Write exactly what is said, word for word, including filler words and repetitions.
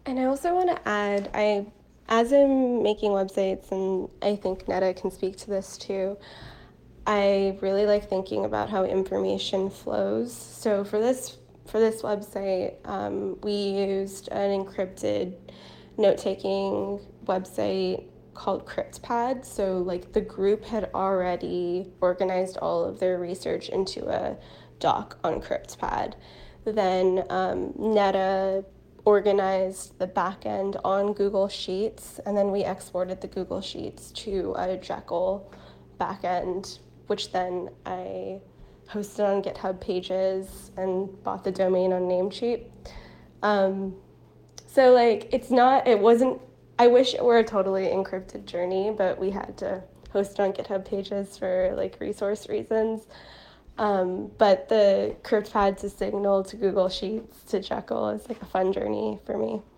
And I also want to add, I, as I'm making websites, and I think Netta can speak to this too, I really like thinking about how information flows. So for this for this website, um, we used an encrypted note-taking website called CryptPad. So like the group had already organized all of their research into a doc on CryptPad. Then um, Netta organized the backend on Google Sheets, and then we exported the Google Sheets to a Jekyll backend, which then I hosted on GitHub Pages and bought the domain on Namecheap. Um, so like it's not, it wasn't. I wish it were a totally encrypted journey, but we had to host it on GitHub Pages for like resource reasons. Um, but the CryptPad to Signal to Google Sheets to Jekyll is like a fun journey for me.